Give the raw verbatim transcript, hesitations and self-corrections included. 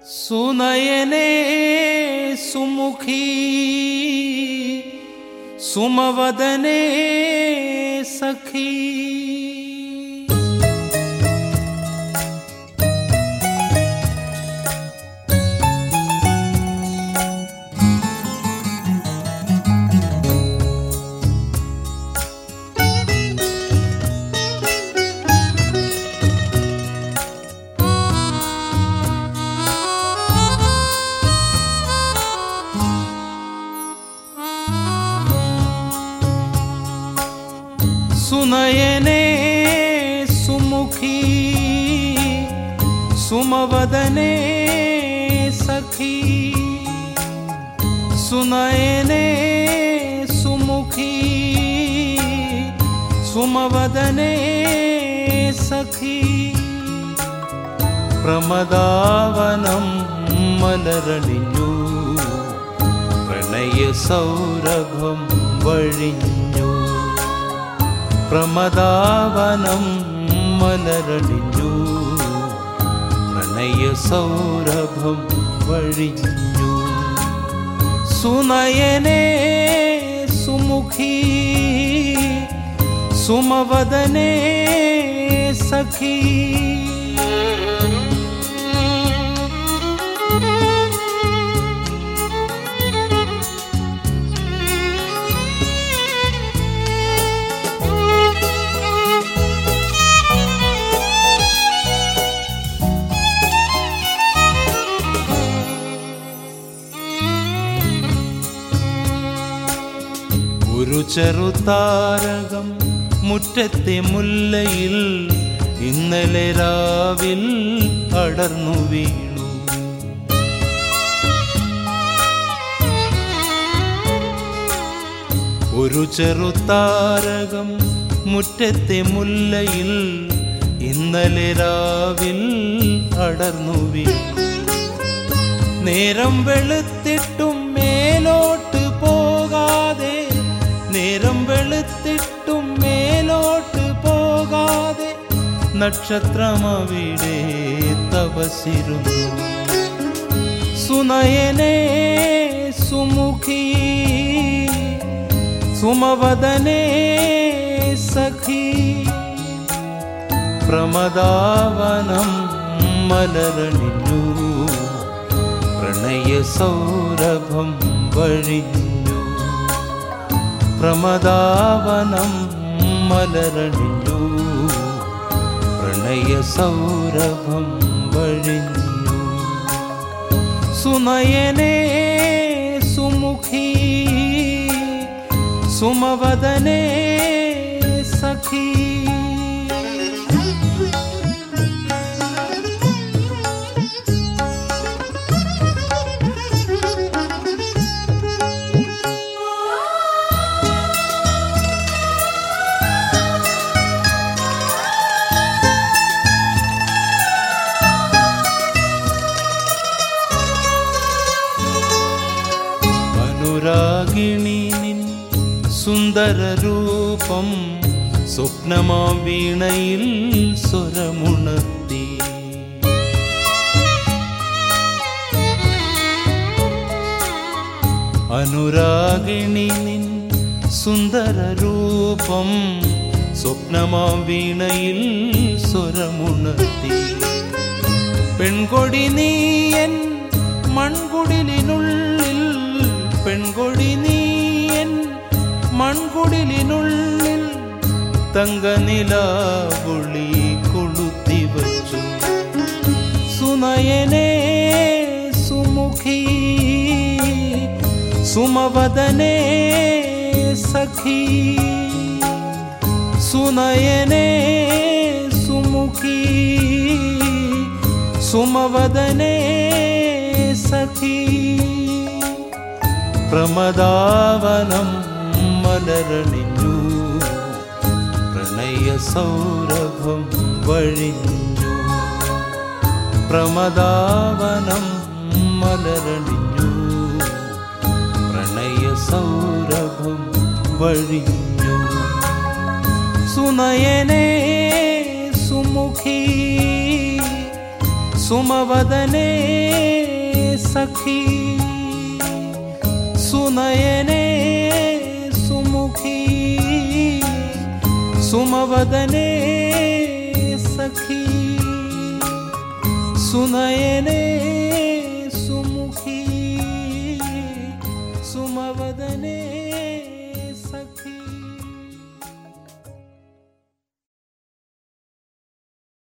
सुनयने सुमुखी सुमवदने सखी। सुनयने सुमुखी सुमवदने सखी। सुनयने सुमुखी सुमवदने सखी। प्रमदावनं मलरळिഞ്ഞു प्रणय सौरभं वळिഞ്ഞു। प्रमदावनं मलरळिഞ്ഞു प्रणय सौरभं वळिഞ്ഞു। सुनयने सुमुखी सुमवदने सखी। ഒരു ചെറുതാരകം മുറ്റത്തെ മുല്ലയിൽ ഇന്നലെ രാവിൽ അടർന്നു വീണു। ഒരു ചെറുതാരകം മുറ്റത്തെ മുല്ലയിൽ ഇന്നലെ രാവിൽ അടർന്നു വീണു। നേരം വെളുത്തിട്ടും മേലോട്ട് പോകാതെ നേരം വെളുത്തിട്ടും മേലോട്ട് പോകാതെ നക്ഷത്രമവിടെ തപസ്സിരുന്നു। സുനയനെ സുമുഖി സുമവദനെ സഖി। പ്രമദാവനം മലരളിഞ്ഞു പ്രണയ സൗരഭം വഴിഞ്ഞു। പ്രമദാവനം മലരളിഞ്ഞു പ്രണയ സൗരഭം വഴിഞ്ഞു। സുനയനെ സുമുഖി സുമവദനെ സഖി। അനുരാഗിണി നിൻ സുന്ദര രൂപം സ്വപ്നമാം വീണയിൽ സ്വരമുണർത്തി। അനുരാഗിണി നിൻ സുന്ദര രൂപം സ്വപ്നമാം വീണയിൽ സ്വരമുണർത്തി। പെൺകൊടി നീയൻ മൺകുടിലിനുള്ളിൽ പെൺകൊടി നീയൻ മൺകുടിലിനുള്ളിൽ തങ്കനിലാവൊളി കൊളുത്തി വച്ചു। സുനയനെ സുമുഖി സുമവദനെ സഖി। സുനയനെ സുമുഖി സുമവദനെ സഖി। പ്രമദാവനം മലരളിഞ്ഞു പ്രണയ സൗരഭം വഴിഞ്ഞു। പ്രമദാവനം മലരളിഞ്ഞു പ്രണയ സൗരഭം വഴിഞ്ഞു। സുനയനെ സുമുഖി സുമവദനേ സഖി സുനയനേ സുമുഖി സുമവദനേ സഖി സുനയനേ സുമുഖി സുമവദനേ സഖി.